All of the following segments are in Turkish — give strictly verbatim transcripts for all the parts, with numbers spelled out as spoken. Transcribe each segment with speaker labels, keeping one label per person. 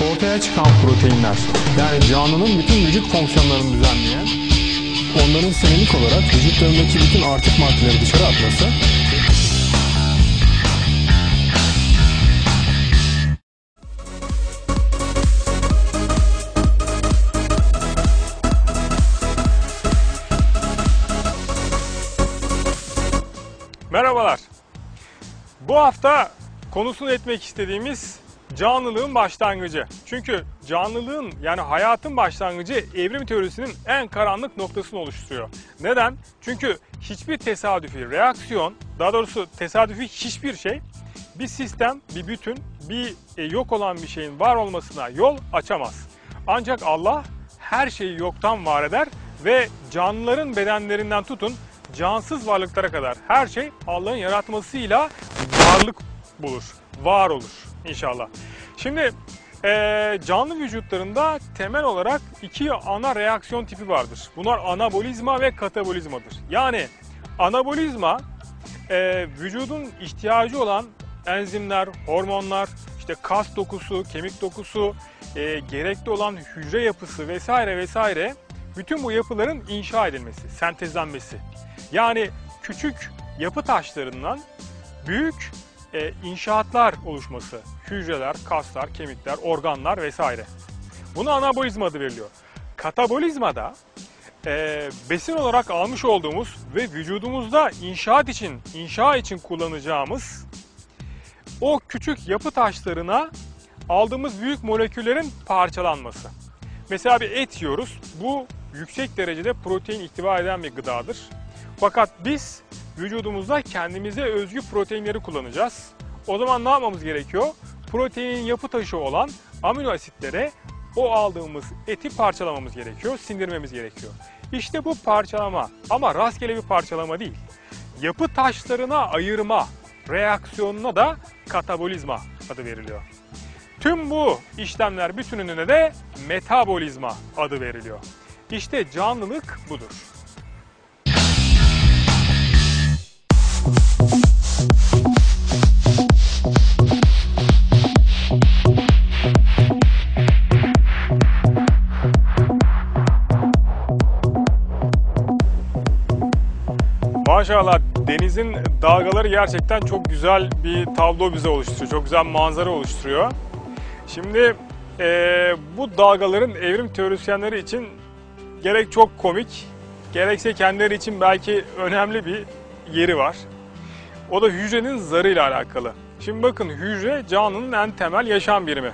Speaker 1: ortaya çıkan proteinler, yani canlının bütün vücut fonksiyonlarını düzenleyen, onların senelik olarak vücutlarındaki bütün artık maddeleri dışarı atması,
Speaker 2: Merhabalar. Bu hafta konusunu etmek istediğimiz canlılığın başlangıcı. Çünkü canlılığın, yani hayatın başlangıcı evrim teorisinin en karanlık noktasını oluşturuyor. Neden? Çünkü hiçbir tesadüfi reaksiyon, daha doğrusu tesadüfi hiçbir şey bir sistem, bir bütün, bir yok olan bir şeyin var olmasına yol açamaz. Ancak Allah her şeyi yoktan var eder ve canlıların bedenlerinden tutun cansız varlıklara kadar her şey Allah'ın yaratmasıyla varlık bulur, var olur inşallah. Şimdi e, canlı vücutlarında temel olarak iki ana reaksiyon tipi vardır. Bunlar anabolizma ve katabolizmadır. Yani anabolizma e, vücudun ihtiyacı olan enzimler, hormonlar, işte kas dokusu, kemik dokusu, e, gerekli olan hücre yapısı vesaire vesaire, bütün bu yapıların inşa edilmesi, sentezlenmesi. Yani küçük yapı taşlarından büyük e, inşaatlar oluşması, hücreler, kaslar, kemikler, organlar vesaire. Buna anabolizma adı veriliyor. Katabolizmada e, besin olarak almış olduğumuz ve vücudumuzda inşaat için, inşa için kullanacağımız o küçük yapı taşlarına aldığımız büyük moleküllerin parçalanması. Mesela bir et yiyoruz. Bu yüksek derecede protein ihtiva eden bir gıdadır. Fakat biz vücudumuzda kendimize özgü proteinleri kullanacağız. O zaman ne yapmamız gerekiyor? Proteinin yapı taşı olan amino asitlere o aldığımız eti parçalamamız gerekiyor, sindirmemiz gerekiyor. İşte bu parçalama, ama rastgele bir parçalama değil. Yapı taşlarına ayırma reaksiyonuna da katabolizma adı veriliyor. Tüm bu işlemler bütününe de metabolizma adı veriliyor. İşte canlılık budur. Maşallah, denizin dalgaları gerçekten çok güzel bir tablo bize oluşturuyor. Çok güzel manzara oluşturuyor. Şimdi e, bu dalgaların evrim teorisyenleri için gerek çok komik, gerekse kendileri için belki önemli bir yeri var. O da hücrenin zarıyla alakalı. Şimdi bakın, hücre canlının en temel yaşam birimi.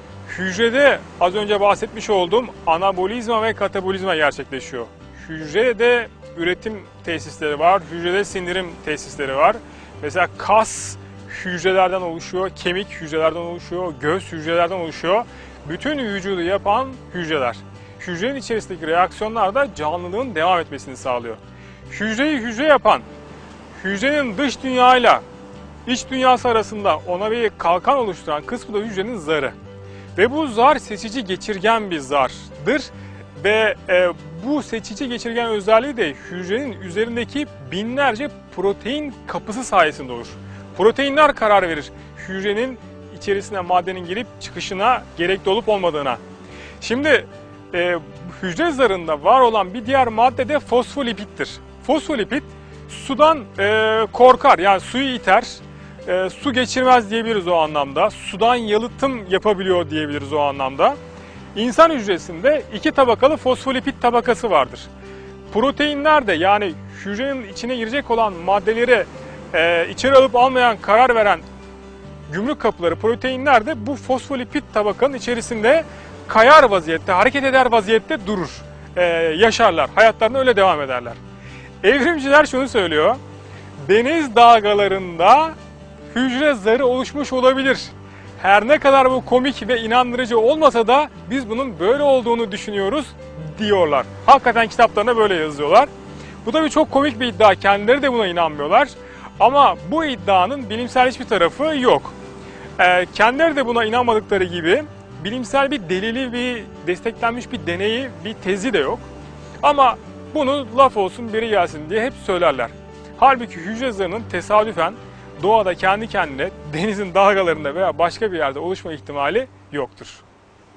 Speaker 2: Hücrede az önce bahsetmiş olduğum anabolizma ve katabolizma gerçekleşiyor. Hücrede üretim tesisleri var, hücrede sindirim tesisleri var. Mesela kas hücrelerden oluşuyor, kemik hücrelerden oluşuyor, göğüs hücrelerden oluşuyor. Bütün vücudu yapan hücreler. Hücrenin içerisindeki reaksiyonlar da canlılığın devam etmesini sağlıyor. Hücreyi hücre yapan, hücrenin dış dünyayla iç dünyası arasında ona bir kalkan oluşturan kısmı da hücrenin zarı. Ve bu zar seçici geçirgen bir zardır. Ve e, bu seçici geçirgen özelliği de hücrenin üzerindeki binlerce protein kapısı sayesinde olur. Proteinler karar verir hücrenin içerisine maddenin girip çıkışına gerekli olup olmadığına. Şimdi e, hücre zarında var olan bir diğer madde de fosfolipittir. Fosfolipid sudan e, korkar, yani suyu iter, e, su geçirmez diyebiliriz o anlamda. Sudan yalıtım yapabiliyor diyebiliriz o anlamda. İnsan hücresinde iki tabakalı fosfolipid tabakası vardır. Proteinler de, yani hücrenin içine girecek olan maddeleri e, içeri alıp almayan karar veren gümrük kapıları, proteinler de bu fosfolipid tabakanın içerisinde kayar vaziyette, hareket eder vaziyette durur. E, yaşarlar, hayatlarına öyle devam ederler. Evrimciler şunu söylüyor: deniz dalgalarında hücre zarı oluşmuş olabilir. Her ne kadar bu komik ve inandırıcı olmasa da biz bunun böyle olduğunu düşünüyoruz diyorlar. Hakikaten kitaplarına böyle yazıyorlar. Bu da bir çok komik bir iddia. Kendileri de buna inanmıyorlar. Ama bu iddianın bilimsel hiçbir tarafı yok. Ee, kendileri de buna inanmadıkları gibi bilimsel bir delili, bir desteklenmiş bir deneyi, bir tezi de yok. Ama bunu laf olsun biri gelsin diye hep söylerler. Halbuki hücre zarının tesadüfen doğada kendi kendine denizin dalgalarında veya başka bir yerde oluşma ihtimali yoktur.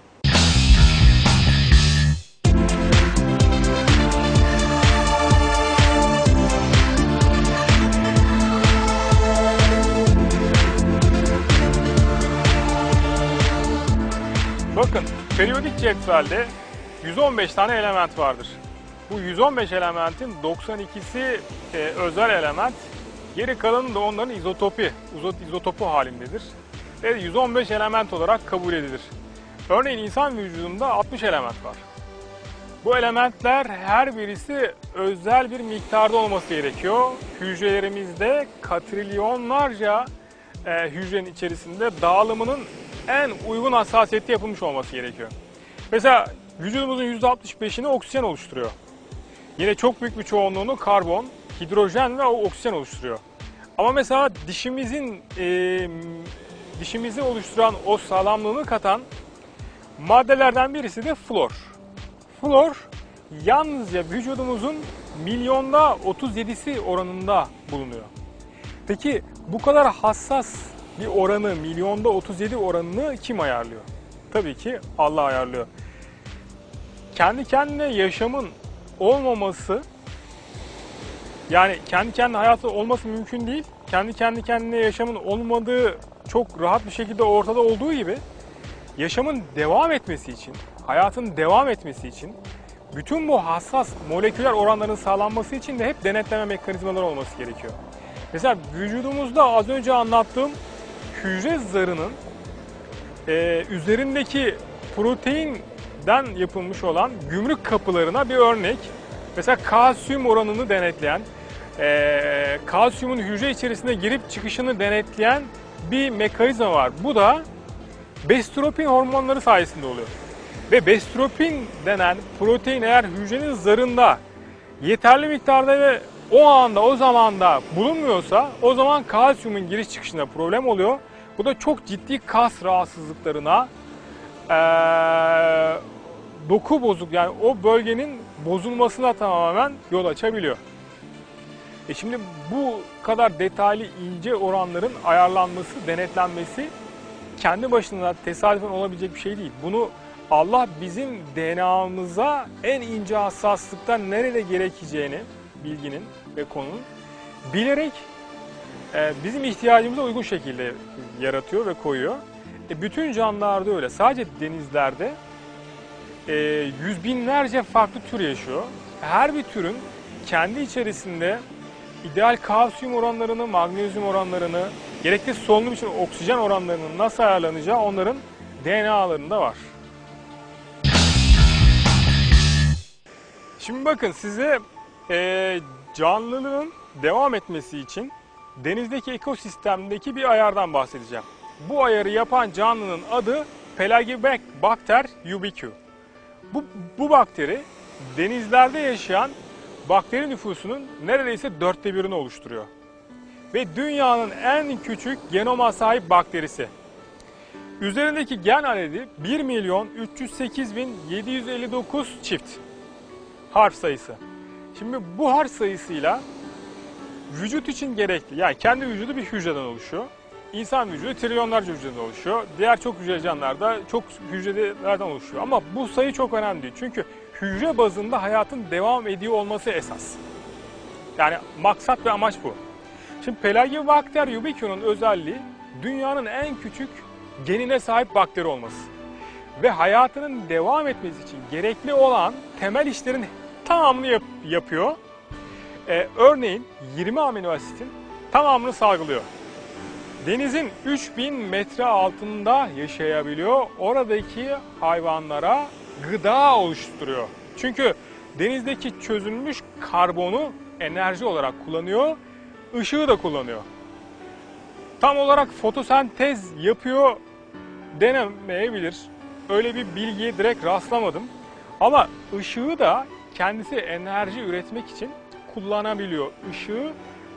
Speaker 2: Periyodik cetvelde yüz on beş tane element vardır. Bu yüz on beş elementin doksan ikisi e, özel element, geri kalanı da onların izotopi, izotopu halindedir. Ve yüz on beş element olarak kabul edilir. Örneğin insan vücudunda altmış element var. Bu elementler her birisi özel bir miktarda olması gerekiyor. Hücrelerimizde katrilyonlarca e, hücrenin içerisinde dağılımının en uygun hassasiyette yapılmış olması gerekiyor. Mesela vücudumuzun yüzde altmış beşini oksijen oluşturuyor. Yine çok büyük bir çoğunluğunu karbon, hidrojen ve oksijen oluşturuyor. Ama mesela dişimizin e, dişimizi oluşturan o sağlamlığını katan maddelerden birisi de flor. Flor yalnızca vücudumuzun milyonda otuz yedisi oranında bulunuyor. Peki bu kadar hassas bir oranı, milyonda otuz yedi oranını kim ayarlıyor? Tabii ki Allah ayarlıyor. Kendi kendine yaşamın olmaması, yani kendi kendine hayatı olması mümkün değil. Kendi kendi kendine yaşamın olmadığı çok rahat bir şekilde ortada olduğu gibi, yaşamın devam etmesi için, hayatın devam etmesi için, bütün bu hassas moleküler oranların sağlanması için de hep denetleme mekanizmaları olması gerekiyor. Mesela vücudumuzda az önce anlattığım hücre zarının e, üzerindeki proteinden yapılmış olan gümrük kapılarına bir örnek. Mesela kalsiyum oranını denetleyen, e, kalsiyumun hücre içerisine girip çıkışını denetleyen bir mekanizma var. Bu da bestropin hormonları sayesinde oluyor. Ve bestropin denen protein eğer hücrenin zarında yeterli miktarda ve o anda, o zamanda bulunmuyorsa, o zaman kalsiyumun giriş çıkışında problem oluyor. Bu da çok ciddi kas rahatsızlıklarına, ee, doku bozuk, yani o bölgenin bozulmasına tamamen yol açabiliyor. E şimdi bu kadar detaylı, ince oranların ayarlanması, denetlenmesi kendi başına tesadüfen olabilecek bir şey değil. Bunu Allah bizim D N A'mıza en ince hassaslıkta nerede gerekeceğini, bilginin ve konunun bilerek e, bizim ihtiyacımıza uygun şekilde yaratıyor ve koyuyor. E, bütün canlılarda öyle. Sadece denizlerde e, yüz binlerce farklı tür yaşıyor. Her bir türün kendi içerisinde ideal kalsiyum oranlarını, magnezyum oranlarını, gerekli solunum için oksijen oranlarının nasıl ayarlanacağı onların D N A'larında var. Şimdi bakın size e, canlılığın devam etmesi için denizdeki ekosistemdeki bir ayardan bahsedeceğim. Bu ayarı yapan canlının adı Pelagibacter ubique. Bu, bu bakteri denizlerde yaşayan bakteri nüfusunun neredeyse dörtte birini oluşturuyor. Ve dünyanın en küçük genoma sahip bakterisi. Üzerindeki gen adedi bir milyon üç yüz sekiz bin yedi yüz elli dokuz çift harf sayısı. Şimdi bu harf sayısıyla vücut için gerekli, yani kendi vücudu bir hücreden oluşuyor. İnsan vücudu trilyonlarca hücreden oluşuyor. Diğer çok hücreli canlılarda çok hücrelerden oluşuyor. Ama bu sayı çok önemli değil. Çünkü hücre bazında hayatın devam ediyor olması esas. Yani maksat ve amaç bu. Şimdi Pelagibacter ubique'nun özelliği dünyanın en küçük genine sahip bakteri olması. Ve hayatının devam etmesi için gerekli olan temel işlerin tamamını yap yapıyor. Ee, örneğin yirmi amino asitin tamamını salgılıyor. Denizin üç bin metre altında yaşayabiliyor. Oradaki hayvanlara gıda oluşturuyor. Çünkü denizdeki çözülmüş karbonu enerji olarak kullanıyor, ışığı da kullanıyor. Tam olarak fotosentez yapıyor denemeyebilir. Öyle bir bilgiye direkt rastlamadım. Ama ışığı da kendisi enerji üretmek için kullanabiliyor. Işığı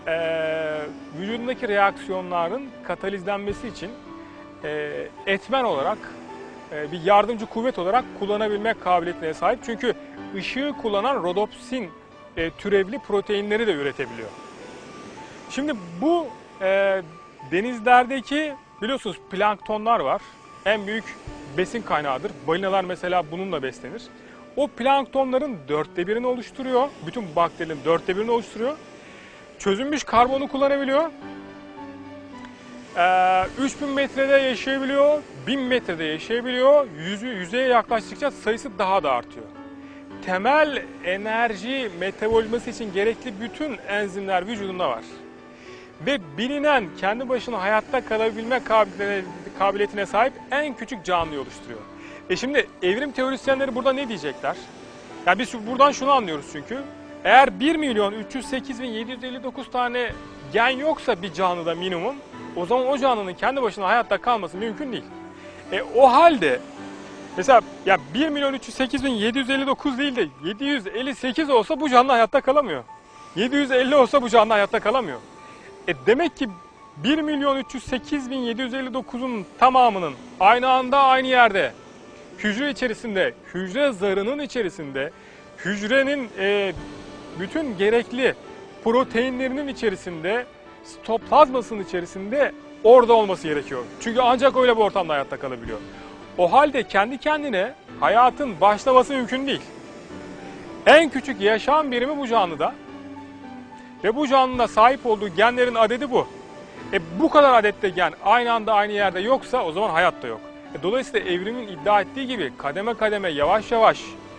Speaker 2: e, vücudundaki reaksiyonların katalizlenmesi için e, etmen olarak, e, bir yardımcı kuvvet olarak kullanabilme kabiliyetine sahip. Çünkü ışığı kullanan rodopsin e, türevli proteinleri de üretebiliyor. Şimdi bu e, denizlerdeki biliyorsunuz planktonlar var. En büyük besin kaynağıdır. Balinalar mesela bununla beslenir. O planktonların dörtte birini oluşturuyor. Bütün bakterilerin dörtte birini oluşturuyor. Çözülmüş karbonu kullanabiliyor. Ee, üç bin metrede yaşayabiliyor. bin metrede yaşayabiliyor. Yüzü, yüzeye yaklaştıkça sayısı daha da artıyor. Temel enerji metabolizması için gerekli bütün enzimler vücudunda var. Ve bilinen kendi başına hayatta kalabilme kabiliyetine sahip en küçük canlıyı oluşturuyor. E şimdi evrim teorisyenleri burada ne diyecekler? Yani biz buradan şunu anlıyoruz çünkü. Eğer bir milyon üç yüz sekiz bin yedi yüz elli dokuz tane gen yoksa bir canlıda minimum, o zaman o canlının kendi başına hayatta kalması mümkün değil. E o halde mesela ya bir milyon üç yüz sekiz bin yedi yüz elli dokuz değil de yedi yüz elli sekiz olsa bu canlı hayatta kalamıyor. yedi yüz elli olsa bu canlı hayatta kalamıyor. E demek ki bir milyon üç yüz sekiz bin yedi yüz elli dokuzun tamamının aynı anda aynı yerde, hücre içerisinde, hücre zarının içerisinde, hücrenin e, bütün gerekli proteinlerinin içerisinde, sitoplazmasının içerisinde orada olması gerekiyor. Çünkü ancak öyle bir ortamda hayatta kalabiliyor. O halde kendi kendine hayatın başlaması mümkün değil. En küçük yaşam birimi bu canlıda ve bu canlının sahip olduğu genlerin adedi bu. E bu kadar adette gen aynı anda aynı yerde yoksa o zaman hayat da yok. E dolayısıyla evrimin iddia ettiği gibi kademe kademe yavaş yavaş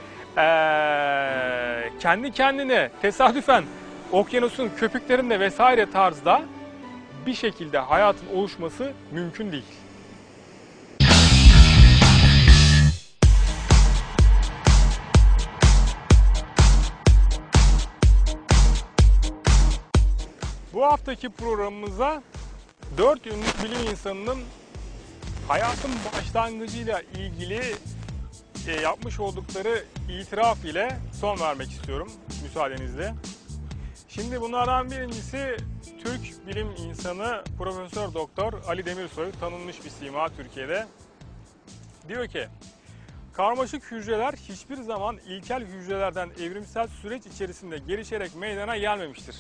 Speaker 2: ee, kendi kendine tesadüfen okyanusun köpüklerinde vesaire tarzda bir şekilde hayatın oluşması mümkün değil. Bu haftaki programımıza dört ünlü bilim insanının hayatın başlangıcıyla ilgili e, yapmış oldukları itiraf ile son vermek istiyorum müsaadenizle. Şimdi bunlardan birincisi Türk bilim insanı Profesör Doktor Ali Demirsoy, tanınmış bir sima Türkiye'de. Diyor ki, karmaşık hücreler hiçbir zaman ilkel hücrelerden evrimsel süreç içerisinde gelişerek meydana gelmemiştir.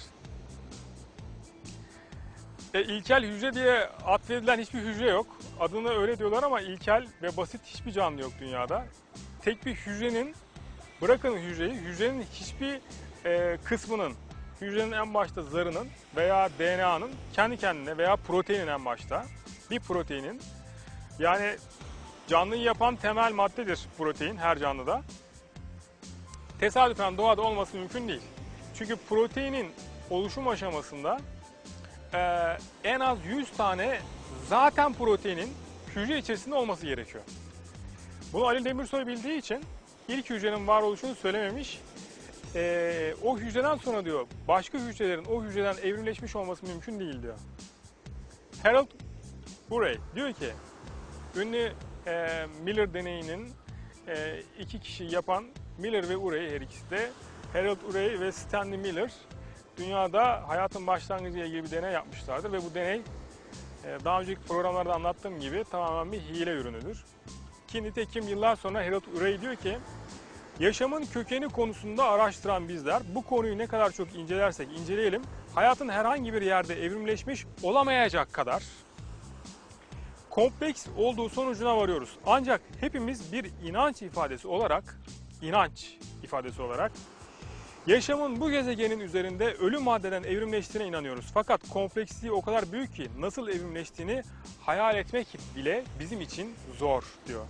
Speaker 2: E, ilkel hücre diye atfedilen hiçbir hücre yok. Adını öyle diyorlar ama ilkel ve basit hiçbir canlı yok dünyada. Tek bir hücrenin, bırakın hücreyi, hücrenin hiçbir e, kısmının, hücrenin en başta zarının veya D N A'nın kendi kendine veya proteinin en başta bir proteinin, yani canlıyı yapan temel maddedir protein her canlıda. Tesadüfen doğada olması mümkün değil. Çünkü proteinin oluşum aşamasında Ee, en az yüz tane zaten proteinin hücre içerisinde olması gerekiyor. Bunu Ali Demirsoy bildiği için ilk hücrenin varoluşunu söylememiş. Ee, o hücreden sonra diyor başka hücrelerin o hücreden evrimleşmiş olması mümkün değil diyor. Harold Urey diyor ki ünlü e, Miller deneyinin e, iki kişi yapan Miller ve Urey, her ikisi de Harold Urey ve Stanley Miller dünyada hayatın başlangıcı ile ilgili bir deney yapmışlardır ve bu deney daha önceki programlarda anlattığım gibi tamamen bir hile ürünüdür. Ki nitekim yıllar sonra Harold Urey diyor ki, yaşamın kökeni konusunda araştıran bizler bu konuyu ne kadar çok incelersek inceleyelim, hayatın herhangi bir yerde evrimleşmiş olamayacak kadar kompleks olduğu sonucuna varıyoruz. Ancak hepimiz bir inanç ifadesi olarak, inanç ifadesi olarak yaşamın bu gezegenin üzerinde ölü maddeden evrimleştiğine inanıyoruz. Fakat kompleksliği o kadar büyük ki nasıl evrimleştiğini hayal etmek bile bizim için zor diyor.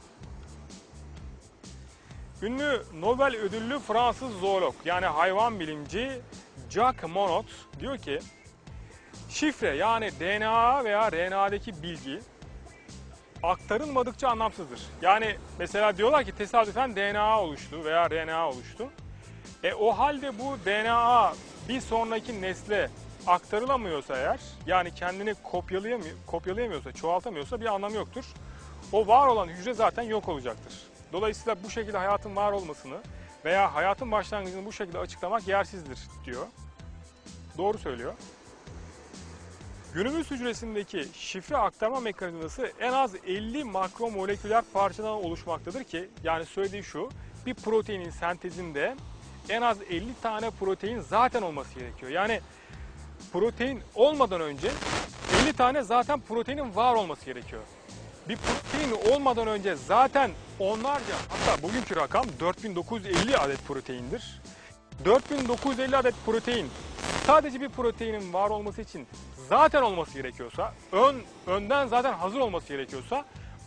Speaker 2: Ünlü Nobel ödüllü Fransız zoolog yani hayvan bilimci Jacques Monod diyor ki, şifre yani D N A veya R N A'daki bilgi aktarılmadıkça anlamsızdır. Yani mesela diyorlar ki tesadüfen D N A oluştu veya R N A oluştu. E o halde bu D N A bir sonraki nesle aktarılamıyorsa eğer, yani kendini kopyalayamıyor, kopyalayamıyorsa, çoğaltamıyorsa bir anlamı yoktur. O var olan hücre zaten yok olacaktır. Dolayısıyla bu şekilde hayatın var olmasını veya hayatın başlangıcını bu şekilde açıklamak yersizdir diyor. Doğru söylüyor. Günümüz hücresindeki şifre aktarma mekanizması en az elli makromoleküler parçadan oluşmaktadır ki, yani söylediği şu, bir proteinin sentezinde en az elli tane protein zaten olması gerekiyor. Yani protein olmadan önce elli tane zaten proteinin var olması gerekiyor. Bir protein olmadan önce zaten onlarca, hatta bugünkü rakam dört bin dokuz yüz elli adet proteindir. dört bin dokuz yüz elli adet protein sadece bir proteinin var olması için zaten olması gerekiyorsa, ön önden zaten hazır olması gerekiyorsa,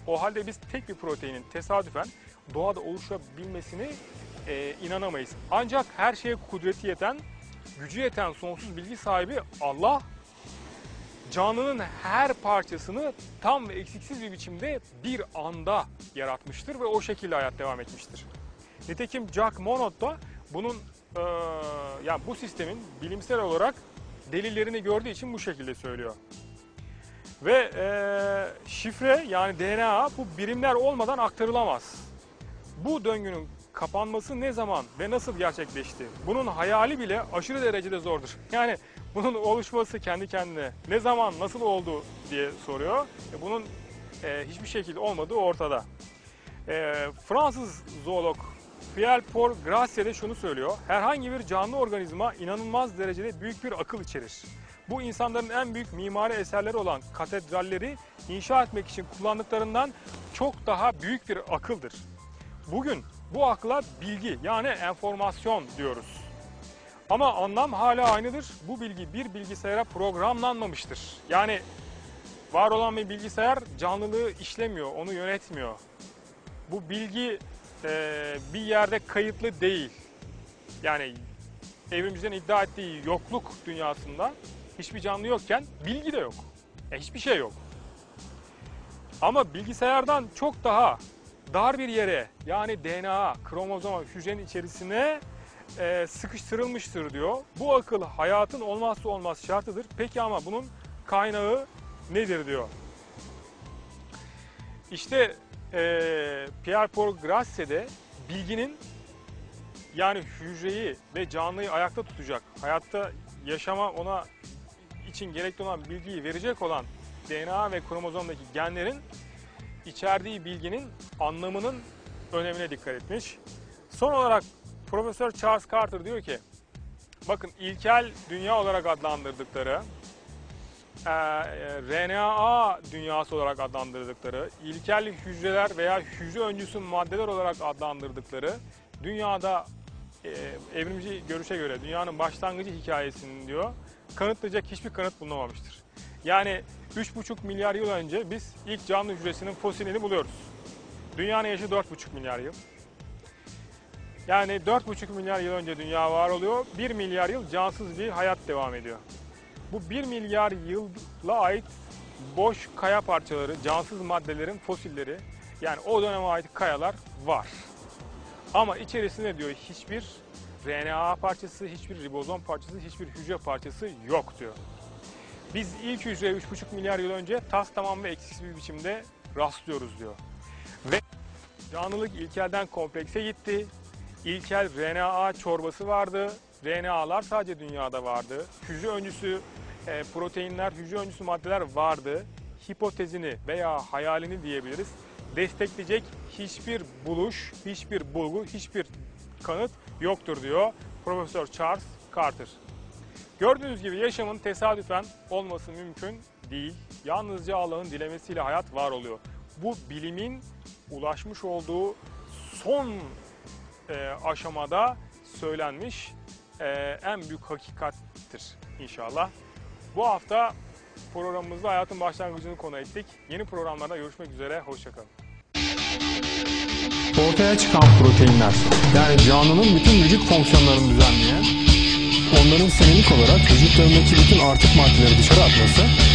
Speaker 2: O halde biz tek bir proteinin tesadüfen doğada oluşabilmesini e, inanamayız. Ancak her şeye kudreti yeten, gücü yeten sonsuz bilgi sahibi Allah, canlının her parçasını tam ve eksiksiz bir biçimde bir anda yaratmıştır ve o şekilde hayat devam etmiştir. Nitekim Jacques Monod da bunun, e, yani bu sistemin bilimsel olarak delillerini gördüğü için bu şekilde söylüyor. Ve e, şifre yani D N A bu birimler olmadan aktarılamaz. Bu döngünün kapanması ne zaman ve nasıl gerçekleşti? Bunun hayali bile aşırı derecede zordur. Yani bunun oluşması kendi kendine ne zaman, nasıl oldu diye soruyor. E, bunun e, hiçbir şekilde olmadığı ortada. E, Fransız zoolog Pierre-Paul Gracier de şunu söylüyor. Herhangi bir canlı organizma inanılmaz derecede büyük bir akıl içerir. Bu insanların en büyük mimari eserleri olan katedralleri inşa etmek için kullandıklarından çok daha büyük bir akıldır. Bugün bu akla bilgi yani enformasyon diyoruz. Ama anlam hala aynıdır. Bu bilgi bir bilgisayara programlanmamıştır. Yani var olan bir bilgisayar canlılığı işlemiyor, onu yönetmiyor. Bu bilgi e, bir yerde kayıtlı değil. Yani evrimcinin iddia ettiği yokluk dünyasında hiçbir canlı yokken bilgi de yok. E, hiçbir şey yok. Ama bilgisayardan çok daha dar bir yere yani D N A, kromozoma, hücrenin içerisine e, sıkıştırılmıştır diyor. Bu akıl hayatın olmazsa olmaz şartıdır. Peki ama bunun kaynağı nedir diyor. İşte e, Pierre-Paul Gracier'de bilginin yani hücreyi ve canlıyı ayakta tutacak, hayatta yaşama ona için gerekli olan bilgiyi verecek olan D N A ve kromozomdaki genlerin içerdiği bilginin anlamının önemine dikkat etmiş. Son olarak Profesör Charles Carter diyor ki, bakın ilkel dünya olarak adlandırdıkları, e, R N A dünyası olarak adlandırdıkları, ilkel hücreler veya hücre öncüsü maddeler olarak adlandırdıkları dünyada e, evrimci görüşe göre dünyanın başlangıcı hikayesinin diyor kanıtlayacak hiçbir kanıt bulunamamıştır. Yani üç buçuk milyar yıl önce biz ilk canlı hücresinin fosilini buluyoruz. Dünyanın yaşı dört buçuk milyar yıl. Yani dört buçuk milyar yıl önce dünya var oluyor. bir milyar yıl cansız bir hayat devam ediyor. Bu bir milyar yıla ait boş kaya parçaları, cansız maddelerin fosilleri, yani o döneme ait kayalar var. Ama içerisinde diyor hiçbir R N A parçası, hiçbir ribozom parçası, hiçbir hücre parçası yok diyor. Biz ilk hücreye üç buçuk milyar yıl önce tas tamam ve eksiksiz bir biçimde rastlıyoruz diyor. Ve canlılık ilkelden komplekse gitti. İlkel R N A çorbası vardı. R N A'lar sadece dünyada vardı. Hücre öncüsü e, proteinler, hücre öncüsü maddeler vardı. Hipotezini veya hayalini diyebiliriz. Destekleyecek hiçbir buluş, hiçbir bulgu, hiçbir kanıt yoktur diyor Profesör Charles Carter. Gördüğünüz gibi yaşamın tesadüfen olması mümkün değil. Yalnızca Allah'ın dilemesiyle hayat var oluyor. Bu bilimin ulaşmış olduğu son e, aşamada söylenmiş e, en büyük hakikattir inşallah. Bu hafta programımızda hayatın başlangıcını konu ettik. Yeni programlarda görüşmek üzere, hoşçakalın.
Speaker 1: Ortaya çıkan proteinler, yani canlının bütün vücut fonksiyonlarını düzenleyen, onların senelik olarak vücutlarındaki bütün artık maddeleri dışarı atması